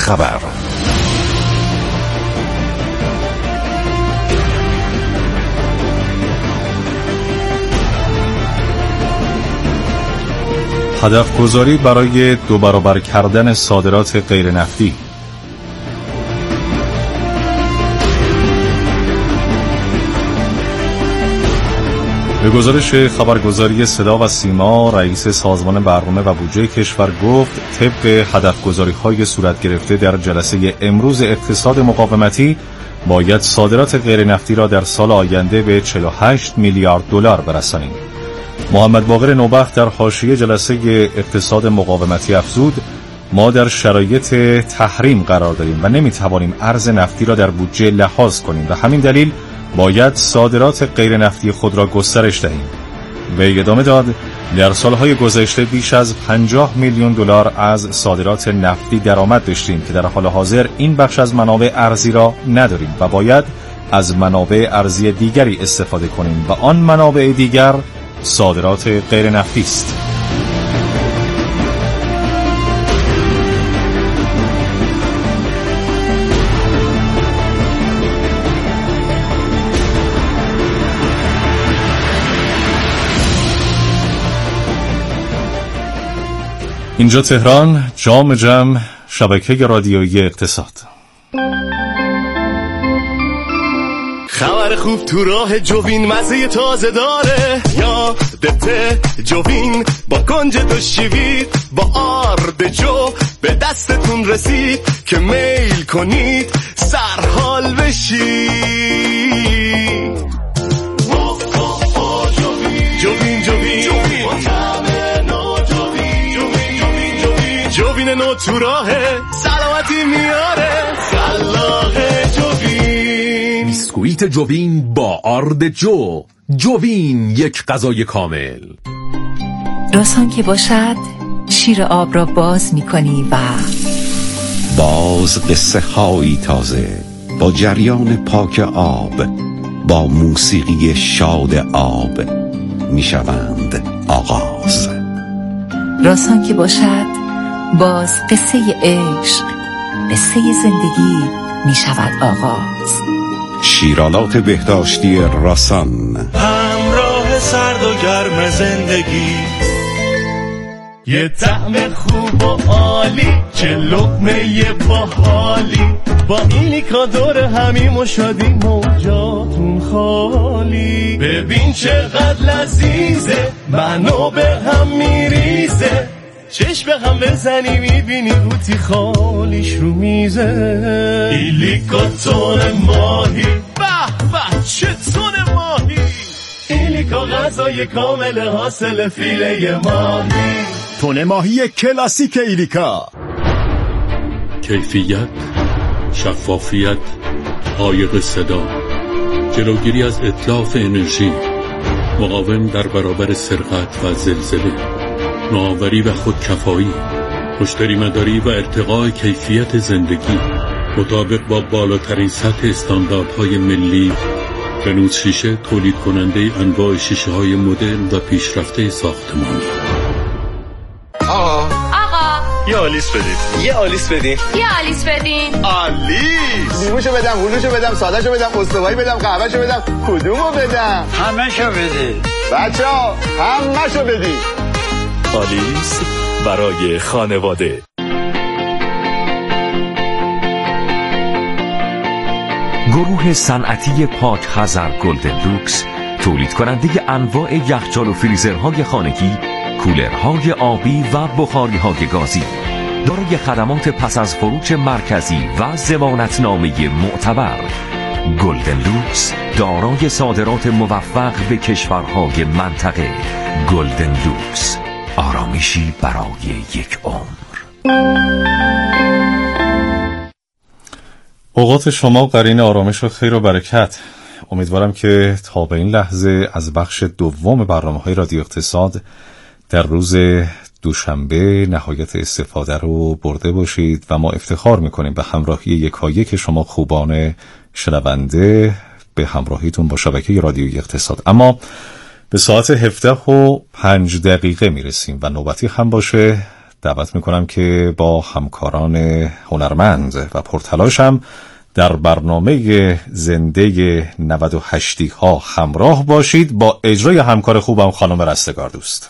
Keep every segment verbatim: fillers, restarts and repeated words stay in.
خبر. هدف گذاری برای دو برابر کردن صادرات غیر نفتی. به گزارش خبرگزاری صدا و سیما، رئیس سازمان برنامه و بودجه کشور گفت طبق هدف‌گذاری‌های صورت گرفته در جلسه امروز اقتصاد مقاومتی باید صادرات غیر نفتی را در سال آینده به چهل و هشت میلیارد دلار برسانیم. محمد باقر نوبخت در حاشیه جلسه اقتصاد مقاومتی افزود ما در شرایط تحریم قرار داریم و نمیتوانیم ارز نفتی را در بودجه لحاظ کنیم و همین دلیل باید صادرات غیر نفتی خود را گسترش دهیم. وی ادامه داد در سالهای گذشته بیش از پنجاه میلیون دلار از صادرات نفتی درآمد داشتیم که در حال حاضر این بخش از منابع ارزی را نداریم و باید از منابع ارزی دیگری استفاده کنیم و آن منابع دیگر صادرات غیر نفتی است. اینجا تهران، جام جم، شبکه رادیویی اقتصاد. خبر خوب تو راه جوین، مزه تازه داره. یادته جوین با کنج دو شیوید، با آرد جو به دستتون رسید که میل کنید سرحال بشید. جوین جوین جوین نو تو راهه، سلامتی میاره، خلاقه جوین. بیسکویت جوین با آرد جو. جوین یک غذای کامل. راسان که باشد شیر آب را باز میکنی و باز قصه هایی تازه با جریان پاک آب، با موسیقی شاد آب میشوند آغاز. راسان که باشد باز قصه عشق، قصه زندگی می شود آغاز. شیرالات بهداشتی راسان، همراه سرد و گرم زندگی، یه طعم خوب و عالی، چه لقمه باحالی، با ایلیکا دور همیم و شادی موجاتون خالی. ببین چقدر لذیذه، منو به هم میریزه، چشم به هم بزنی میبینی قوطی خالیش رو میزه. ایلیکا تون ماهی، به به چه تون ماهی، ایلیکا غذای کامل حاصل فیله ماهی. تون ماهی کلاسیک ایلیکا. کیفیت، شفافیت، عایق صدا، جلوگیری از اتلاف انرژی، مقاوم در برابر سرقت و زلزله، نوآوری و خودکفایی، مشتری مداری و ارتقاء کیفیت زندگی، مطابق با بالاترین سطح استانداردهای ملی. رنوز شیشه تولید کننده انواع شیشه های مدرن و پیشرفته ساختمانی. آقا آقا یه آلیس بدید، یه آلیس بدین، یه آلیس بدین. آلیس لیموشو بدم، هلوشو بدم، سادهشو بدم، استوایی بدم، قهوهشو بدم، کدومو بدم؟ همه‌شو بدید بچه‌ها، همه‌شو بدید. آلیس برای خانواده. گروه صنعتی پاک خزر گلدن لوکس تولید کننده انواع یخچال و فریزرهای خانگی، کولرهای آبی و بخاریهای گازی، دارای خدمات پس از فروش مرکزی و ضمانتنامه معتبر. گلدن لوکس دارای صادرات موفق به کشورهای منطقه. گلدن لوکس، آرامشی برای یک عمر. اوقات شما قرین آرامش و خیر و برکت. امیدوارم که تا به این لحظه از بخش دوم برنامه‌های رادیو اقتصاد در روز دوشنبه نهایت استفاده رو برده باشید و ما افتخار میکنیم به همراهی یکایک شما خوبان شنونده، به همراهیتون با شبکه رادیویی اقتصاد. اما به ساعت هفده و پنج دقیقه میرسیم و نوبتی هم باشه دعوت میکنم که با همکاران هنرمند و پرتلاشم در برنامه زنده نود و هشتی ها همراه باشید با اجرای همکار خوبم خانم رستگار دوست.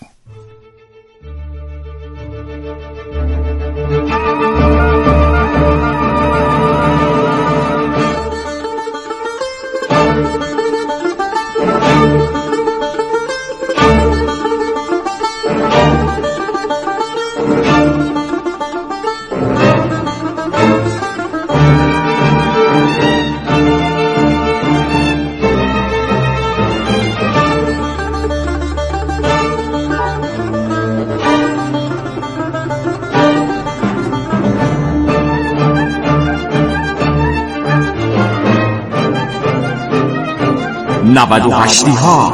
نود و هشتی ها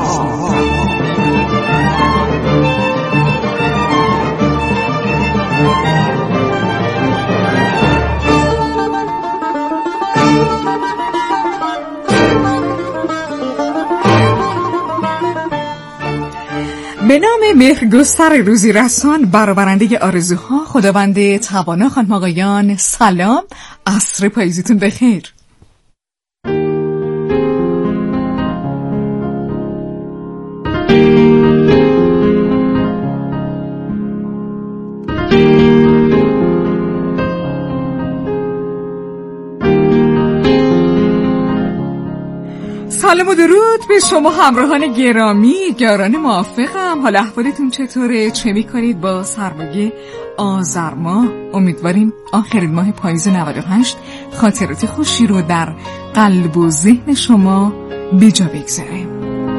به نام مهرگستر روزی رسان، برآورنده آرزوها، خداوند توانا، خانم آقایان سلام، عصر پاییزیتون بخیر. سلام و درود به شما همراهان گرامی، یاران موافقم. حال احوالتون چطوره؟ چه میکنید با سرمایه آذر ماه؟ امیدواریم آخرین ماه پاییز نود و هشت خاطرات خوشی رو در قلب و ذهن شما به جا بگذاریم.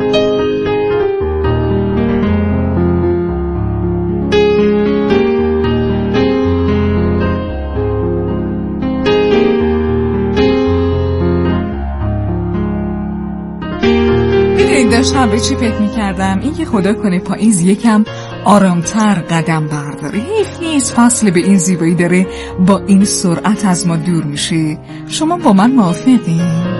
داشتم به چی فکر میکردم؟ این که خدا کنه پاییز یکم آرامتر قدم برداره. حیف نیست فصل به این زیبایی داره با این سرعت از ما دور میشه. شما با من موافقین؟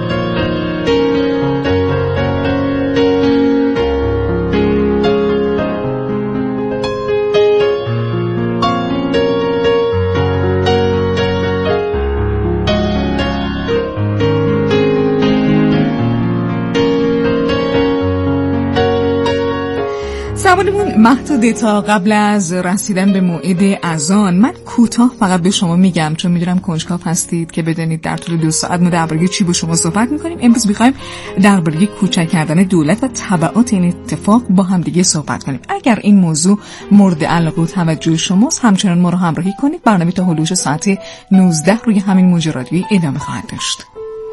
زمانمون محدوده تا قبل از رسیدن به موعد اذان. من کوتاه فقط به شما میگم چون میدونم کنجکاو هستید که بدونید در طول دو ساعت ما درباره چی با شما صحبت میکنیم. امروز میخوایم درباره کوچک کردن دولت و تبعات این اتفاق با هم دیگه صحبت کنیم. اگر این موضوع مورد علاقه و توجه شماست همچنان ما رو همراهی کنید. برنامه تا هلوش ساعت نوزده روی همین موج رادیویی ادامه خواهد داشت.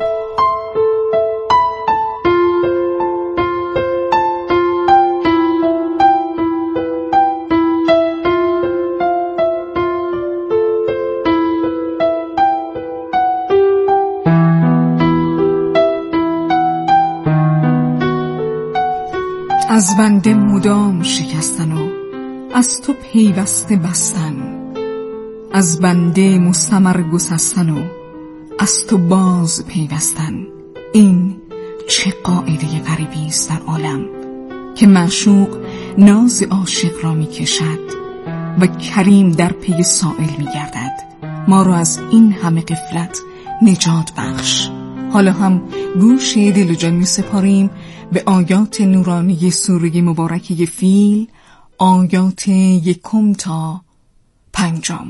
از بنده مدام شکستن و از تو پیوسته بستن، از بنده مستمر گسستن و از تو باز پیوستن. این چه قاعده غریبی است در عالم که معشوق ناز عاشق را می کشد و کریم در پی سائل می گردد. ما را از این همه غفلت نجات بخش. حالا هم گوش دل و جان می سپاریم به آیات نورانی سوره مبارکه فیل، آیات یکم تا پنجم.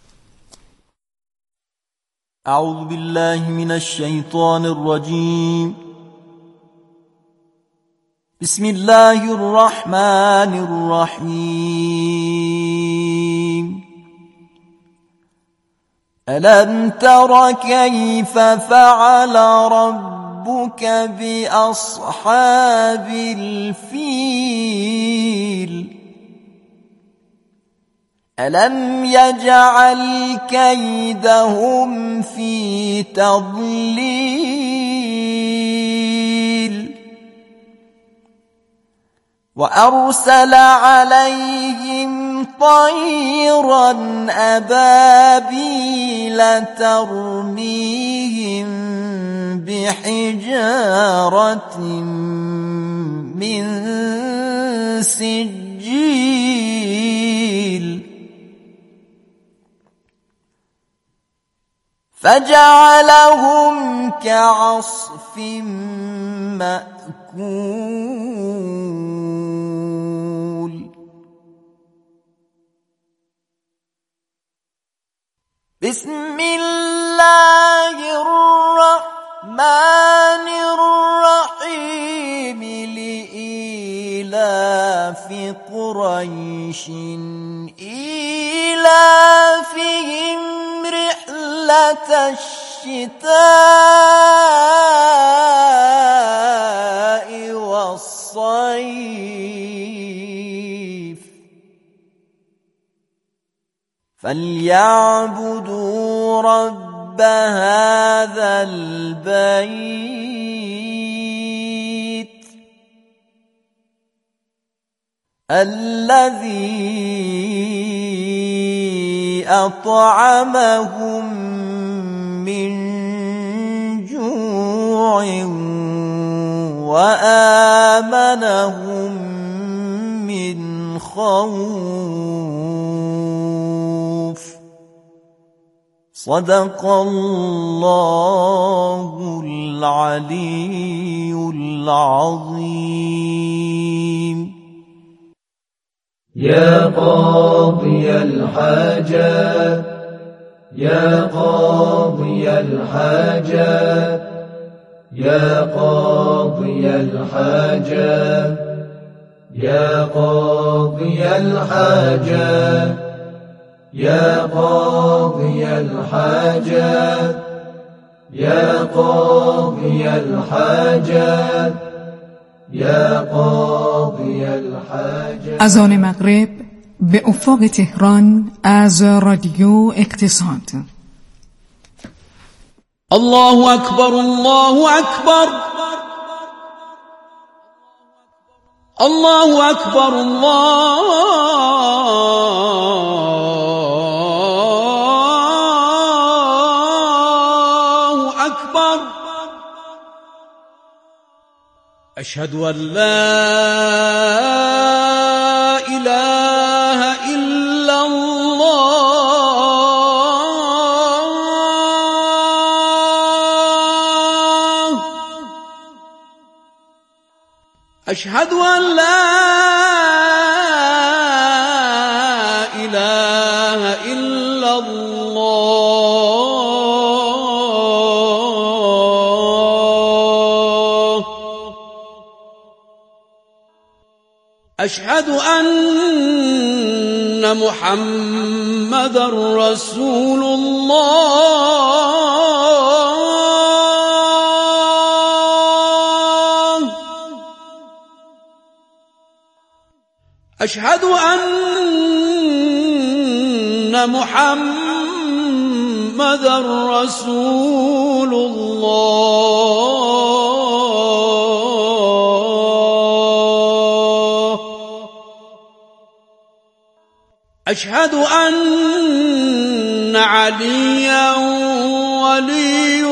اعوذ بالله من الشیطان الرجیم. بسم الله الرحمن الرحیم. ألم تر كيف فعل ربك بأصحاب الفيل ألم يجعل كيدهم في تضليل وأرسل عليهم طيرا أبابيل ترميهم بحجارة من سجيل فجعلهم كعصف مأكول بسم الله الرحمن الرحيم لإيلاف قريش إيلافهم رحلة الشتاء والصيف فليعبدوا رب هذا البيت الذي أطعمهم من جوع وآمنهم من خوف صدق الله العلي العظيم. يا قاضي الحاجات يا قاضي الحاجات يا قاضي الحاجات يا قاضي الحاجات يا قاضي الحاجات يا قاضي الحاجات يا قاضي الحاجات. اذان مغرب به افق تهران از رادیو اقتصاد. الله اکبر الله اکبر الله اکبر الله اکبر. اشهد ان لا اله الا الله. اشهد ان لا اله الا الله. أشهد أن محمد رسول الله. أشهد أن محمد رسول الله. أشهد أن عليا ولي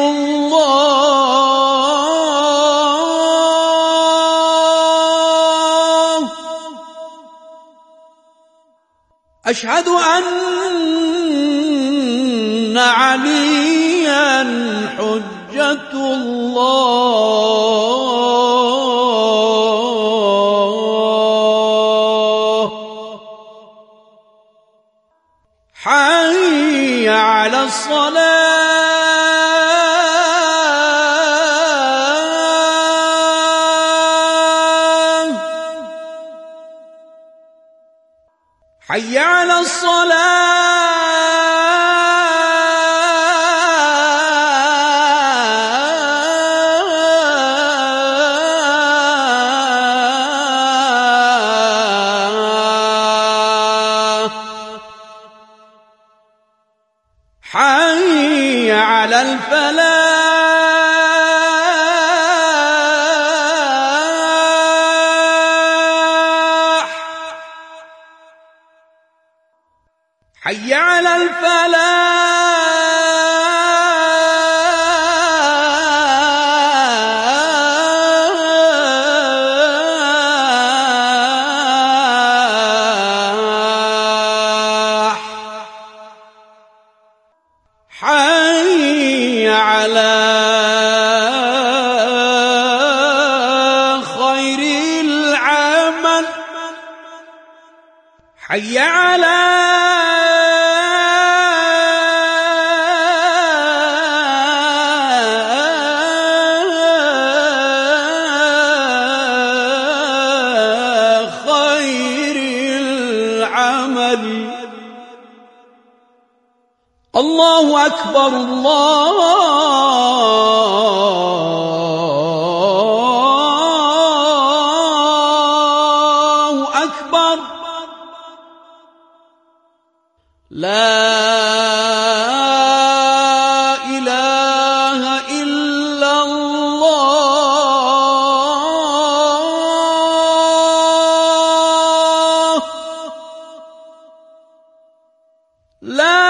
الله. أشهد أن عليا حجة الله. حي على الصلاة. حي على الصلاة. حي على الفلاح. حي على الفلاح. حي حي على الله أكبر الله أكبر لا إله إلا الله لا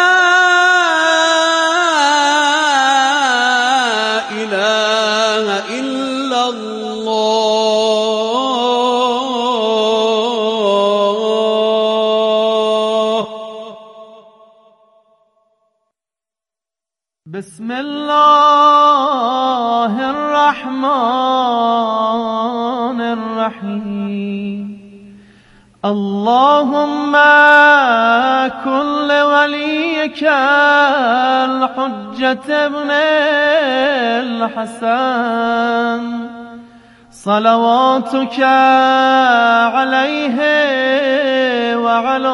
بسم الله الرحمن الرحيم اللهم كن لوليك الحجة ابن الحسن صلواتك عليه وعلى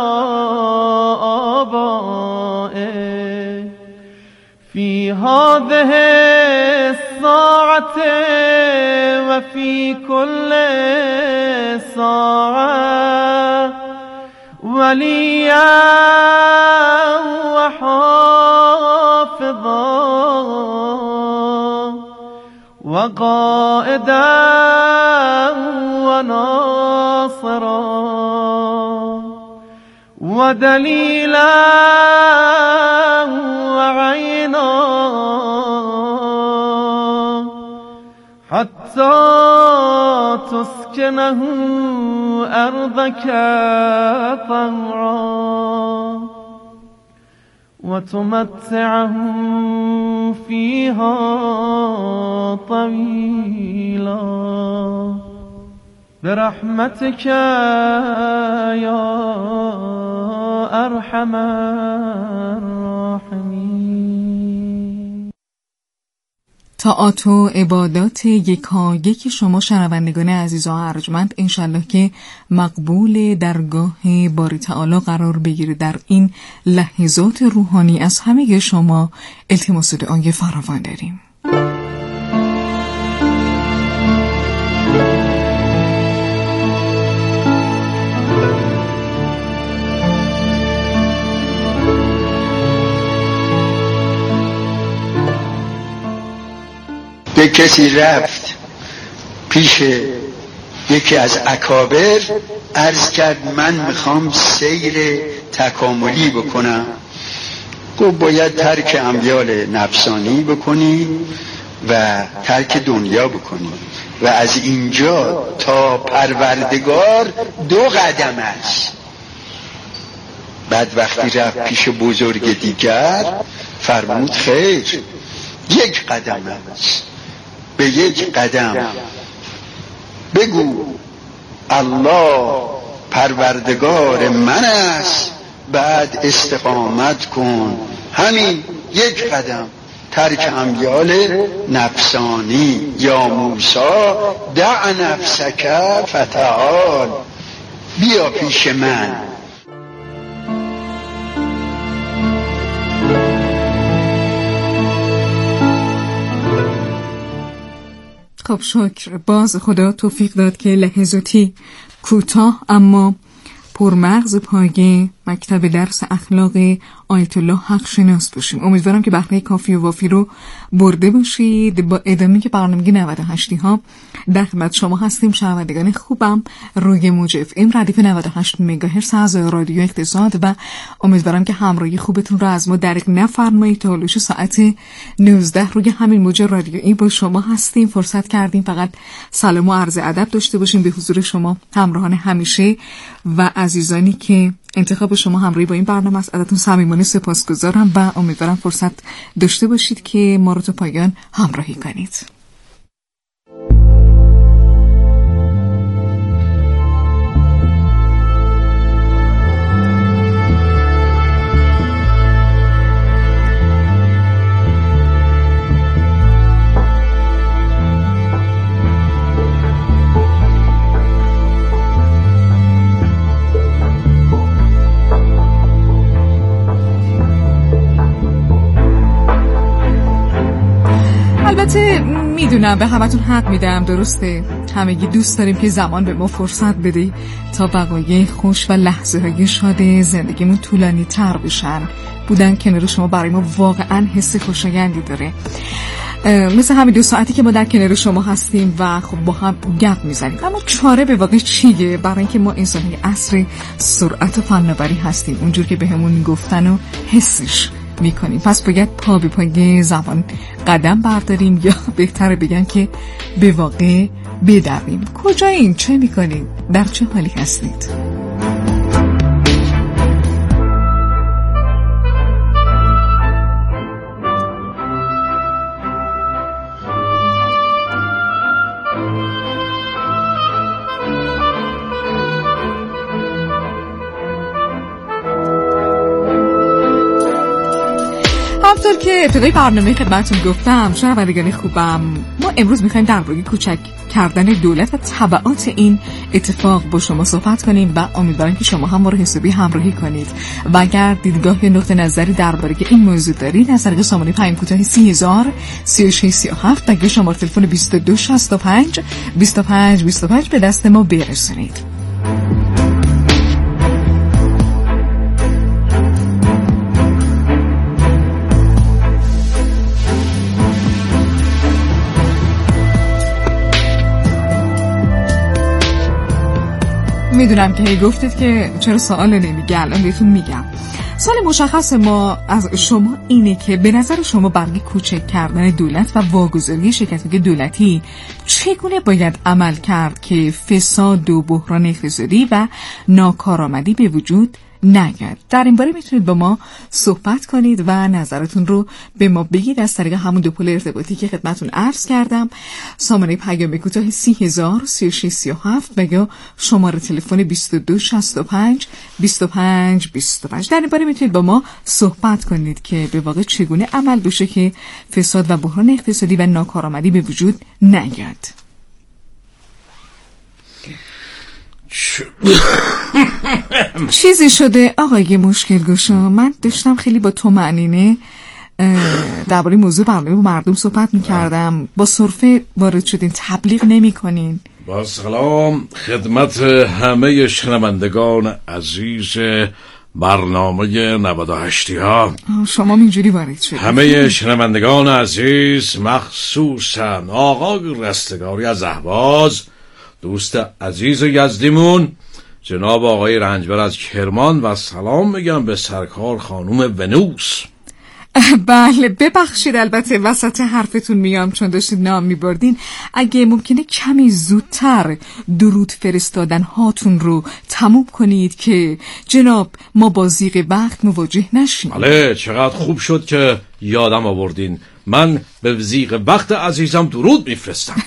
آبائه في هذه الساعة وفي كل ساعة وليا وحافظا وقائدا وناصرا ودليلا وعينا حتى تسكنه أرضك طوعا وتمتعه فيها طويلا برحمتك يا أرحم الراحمين. طاعات و عبادات یکایک شما شنوندگان عزیز و ارجمند انشالله که مقبول درگاه باری تعالی قرار بگیره. در این لحظات روحانی از همه شما التماس دعای فراوان داریم. یک کسی رفت پیش یکی از اکابر عرض کرد من میخوام سیر تکاملی بکنم. گفت باید ترک امیال نفسانی بکنی و ترک دنیا بکنی و از اینجا تا پروردگار دو قدم است. بعد وقتی رفت پیش بزرگ دیگر فرمود خیر یک قدم است، به یک قدم بگو الله پروردگار من است، بعد استقامت کن، همین یک قدم ترک امیال نفسانی. یا موسی دع نفسک فتعال، بیا پیش من. خب شکر، باز خدا توفیق داد که لحظاتی کوتاه اما پرمغز پایه مکتب درس اخلاق آیت الله حق شناس باشیم. امیدوارم که بهره کافی و وافی رو برده باشید. با ادامه که برنامه نود و هشت ها در خدمت شما هستیم. شنوندگان خوبم روی موج اف ام ردیف نود و هشت مگاهرتز از رادیو اقتصاد و امیدوارم که همراهی خوبتون رو از ما درک نفرمایید. تا حلوش ساعت نوزده روی همین موج رادیویی با شما هستیم. فرصت کردیم فقط سلام و عرض ادب داشته باشیم به حضور شما همراهان همیشه و عزیزانی که انتخاب شما همراهی با این برنامه است. ازتون صمیمانه سپاسگزارم و امیدوارم فرصت داشته باشید که ما رو تا پایان همراهی کنید. البته میدونم به همتون حق میدم، درسته همگی دوست داریم که زمان به ما فرصت بده تا بقایای خوش و لحظه های شاد زندگیمون طولانی تر بشن. بودن کنار شما برای ما واقعا حس خوشایندی داره، مثل همین دو ساعتی که ما در کنار شما هستیم و خب با هم گپ میزنیم. اما چاره به واقع چیه؟ برای اینکه ما انسان‌های عصر سرعت و فناوری هستیم، اونجور که بهمون گفتن و حسش میکنیم. پس باید پا به پای زمان قدم برداریم، یا بهتره بگن که به واقع بدویم. کجایین؟ چه میکنیم؟ در چه حالی هستید؟ همطور که ابتدای برنامه خدمتتون گفتم، شنوندگان خوبم، ما امروز میخوایم درباره کوچک کردن دولت و تبعات این اتفاق با شما صحبت کنیم و امیدوارم که شما هم ما رو حسابی همراهی کنید. و اگر دیدگاه یا نقطه نظری درباره این موضوع دارید، از طریق سامانه پیام کوتاه سی هزار سی و شش سی و هفت و شماره تلفن بیست و دو شصت و پنج بیست و پنج بیست و پنج به دست ما برسونید. میدونم که هی گفتید که چرا سوال نمیگه، الان بهتون میگم. سوال مشخص ما از شما اینه که به نظر شما برای کوچک کردن دولت و واگذاری شرکت‌های دولتی چگونه باید عمل کرد که فساد و بحران اقتصادی و ناکارآمدی به وجود نیاد؟ در این باره میتونید با ما صحبت کنید و نظرتون رو به ما بگید از طریق همون دو پل ارتباطی که خدمتتون عرض کردم، سامانه پیام کوتاه سی هزار سی و شش سی و هفت و یا شماره تلفن بیست و دو شصت و پنج بیست و پنج بیست و پنج. در این باره میتونید با ما صحبت کنید که به واقع چگونه عمل بشه که فساد و بحران اقتصادی و ناکارآمدی به وجود نیاد. چیزی شده آقای مشکل گشا؟ من داشتم خیلی با تو معنینه درباره موضوع برنامه با مردم صحبت میکردم، با سرفه وارد شدین، تبلیغ نمی کنین. با سلام خدمت همه شنوندگان عزیز برنامه نود و هشتی ها. شما اینجوری وارد شدید. همه شنوندگان عزیز، مخصوصا آقای رستگاری از اهواز، دوست عزیز یزدیمون جناب آقای رنجبر از کرمان، و سلام میگم به سرکار خانوم ونوس. بله ببخشید البته وسط حرفتون میام چون داشتید نام میبردین. اگه ممکنه کمی زودتر درود فرستادن هاتون رو تموم کنید که جناب ما با ضیق وقت مواجه نشیم. بله چقدر خوب شد که یادم آوردین، من به ضیق وقت عزیزم درود میفرستم.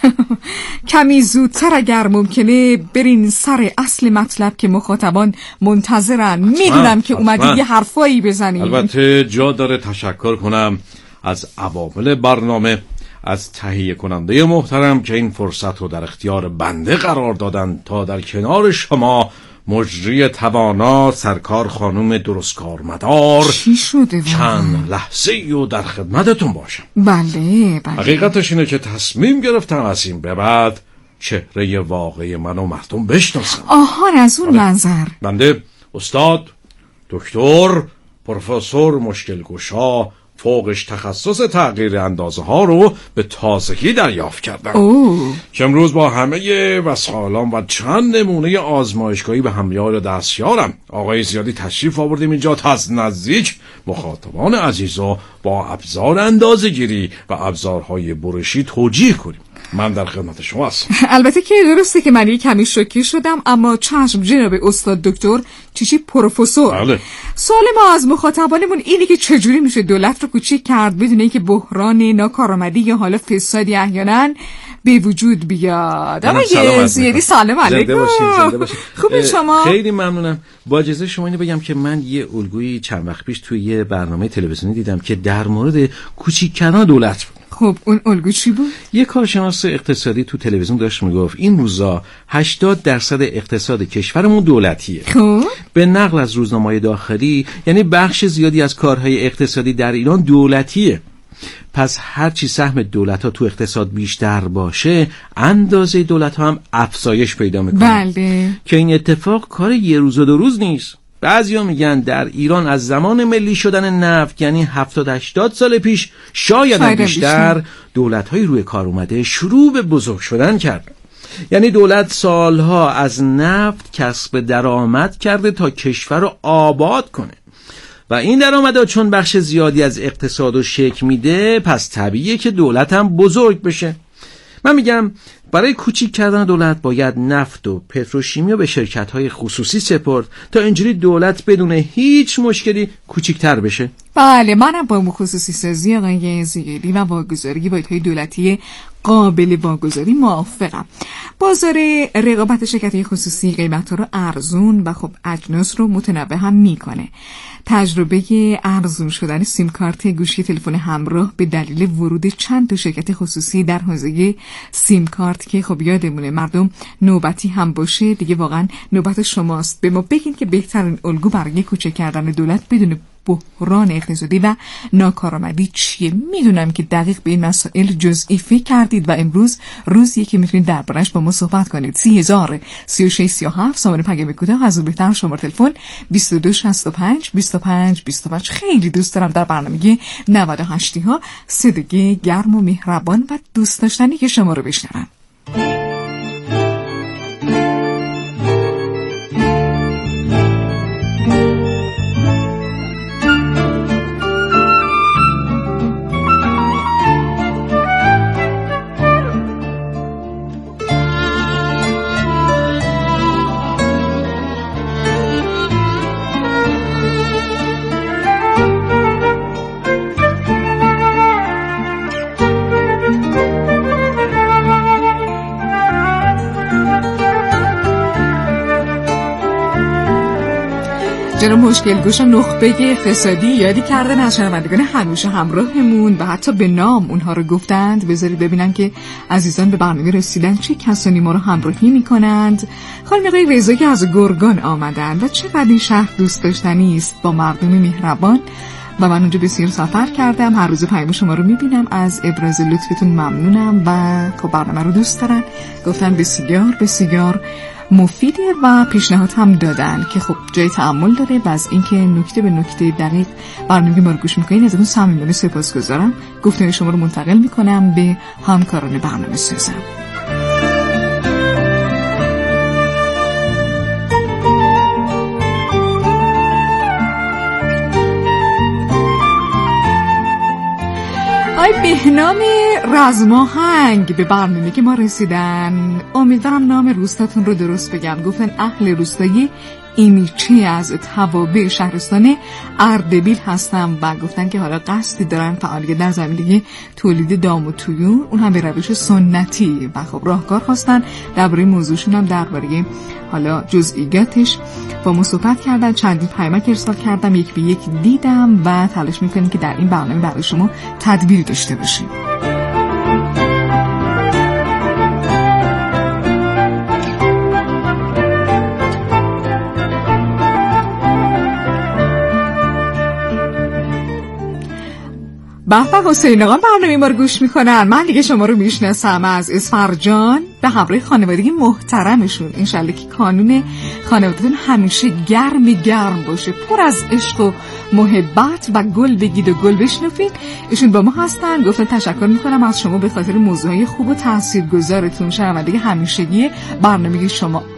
کمی زودتر اگر ممکنه برین سر اصل مطلب که مخاطبان منتظرن. میدونم که اومدید یه حرفایی بزنید. البته جا داره تشکر کنم از عوامل برنامه، از تهیه کننده محترم که این فرصت رو در اختیار بنده قرار دادن تا در کنار شما مجری توانا سرکار خانم درستکار مدار چی شده چند لحظه و در خدمتتون باشم. بله بله. حقیقتش اینه که تصمیم گرفتم از این به بعد چهره واقعی منو مردم بشناسن. آهان از اون منظر. بنده استاد دکتر پروفسور مشکل گشا فوقش تخصص تغییر اندازه ها رو به تازگی دریافت کردم اوه. که امروز با همه وسایلام و چند نمونه آزمایشگاهی به همیار دستیارم آقای زیادی تشریف آوردیم اینجا تا از نزدیک مخاطبان عزیز رو با ابزار اندازه گیری و ابزارهای برشی توجیه کنیم. من در خدمت شما هستم. البته که درسته که من یک کمی شوکه شدم، اما چشم جناب استاد دکتر چیچی پروفسور. بله. سوال ما از مخاطبانمون اینه که چجوری میشه دولت رو کوچیک کرد بدون اینکه بحران ناکارآمدی یا حالا فسادی احیانا به وجود بیاد. اما یه زیادی سلام علیکم. خوبی شما؟ خیلی ممنونم. با اجازه شما اینو بگم که من یه الگویی چند وقت پیش توی یه برنامه تلویزیونی دیدم که در مورد کوچیک کردن دولت بود. خب اون الگو چی بود؟ یه کارشناس اقتصادی تو تلویزیون داشت میگفت این روزا هشتاد درصد اقتصاد کشورمون دولتیه. خب به نقل از روزنامه‌های داخلی، یعنی بخش زیادی از کارهای اقتصادی در ایران دولتیه. پس هرچی سهم دولت ها تو اقتصاد بیشتر باشه اندازه دولت ها هم افزایش پیدا میکنه. بله. که این اتفاق کار یه روز و دو روز نیست. بعضیا میگن در ایران از زمان ملی شدن نفت، یعنی هفتاد هشتاد سال پیش شاید هم بیشتر، دولت‌های روی کار اومده شروع به بزرگ شدن کردن. یعنی دولت سالها از نفت کسب درآمد کرده تا کشور رو آباد کنه و این درآمدها چون بخش زیادی از اقتصاد رو شکل میده، پس طبیعیه که دولت هم بزرگ بشه. من میگم برای کوچیک کردن دولت باید نفت و پتروشیمی رو به شرکت‌های خصوصی سپرد تا اینجوری دولت بدون هیچ مشکلی کوچیک‌تر بشه. بله، منم با خصوصی سازی آقای زیگلی و واگذاری واحدهای دولتی قابل واگذاری موافقم. بازار رقابت شرکت‌های خصوصی قیمت‌ها رو ارزون و خب اجناس رو متنوع هم میکنه. تجربه ارزون شدن سیم کارت گوشی تلفن همراه به دلیل ورود چند تا شرکت خصوصی در حوزه سیم کارت که خب یادمونه مردم نوبتی هم باشه دیگه واقعا نوبت شماست. به ما بگین که بهترین الگو برای کوچک کردن دولت بدون بحران اقتصادی و ناکارآمدی چیه؟ میدونم که دقیق به این مسائل جزئی فکر کردید و امروز روزیه که میتونید دربارش با ما صحبت کنید. سی هزار سی و شش سی و هفت شماره پیام کوتاه از بهتر شماره تلفن بیست و دو شصت و پنج بیست و پنج بیست و پنج. خیلی دوست دارم در برنامه نود و هشت ها صدای گرم و مهربان و دوست داشتنی که شما رو بشنوم. جناب مشکل گوش نخبه اقتصادی یادی کردن از شنوندگان همیشه همراهمون و حتی به نام اونها رو گفتند. بذارید ببینم که عزیزان به برنامه رسیدن چه کسانی ما رو همراهی میکنند. خانم آقای رضا که از گرگان آمدن و چقدر این شهر دوست داشتنی است با مردم مهربان و من اونجا بسیار سفر کردم. هر روز پیام شما رو میبینم، از ابراز لطفتون ممنونم و خب برنامه رو دوست دارن. گفتن بسیار بسیار مفیده و پیشنهاد هم دادن که خب جای تأمل داره و از اینکه نکته به نکته دقیق برنامه ما رو گوش میکنین ازتون صمیمانه سپاسگزارم. گفتن شما رو منتقل میکنم به همکاران برنامه سازم. آی بهنام رزماهنگ به برنامه که ما رسیدن. امیدوارم نام روستاتون رو درست بگم. گفتن اهل روستایی ایمیچی از توابع شهرستان اردبیل هستم و گفتن که حالا قصدی دارن فعالیت در زمینه تولید دام و طیور، اون هم به روش سنتی و خب راهکار خواستن. درباره موضوعشون هم درباره حالا جزئیاتش با ما صحبت کردن. چندین پیامک ارسال کردم، یک به یک دیدم و تلاش میکنیم که در این برنامه برای شما تدبیر داشته باشیم. بحبه حسین آقا برنامه ما رو گوش میکنن. من دیگه شما رو میشناسم از اسفرجان به همراه خانوادگی محترمشون. انشالله که کانون خانوادتون همیشه گرم گرم باشه، پر از عشق و محبت و گل بگید و گل بشنفید. ایشون با ما هستن. گفتن تشکر میکنم از شما به خاطر موضوعهای خوب و تاثیرگذارتون. شنونده همیشگی برنامه شما